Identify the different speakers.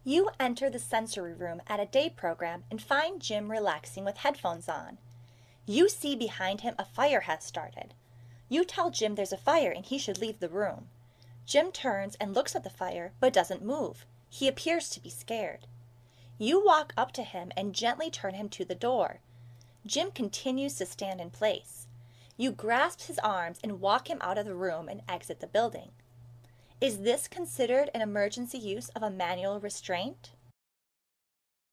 Speaker 1: You enter the sensory room at a day program and find Jim relaxing with headphones on. You see behind him a fire has started. You tell Jim there's a fire and he should leave the room. Jim turns and looks at the fire but doesn't move. He appears to be scared. You walk up to him and gently turn him to the door. Jim continues to stand in place. You grasp his arms and walk him out of the room and exit the building. Is this considered an emergency use of a manual restraint?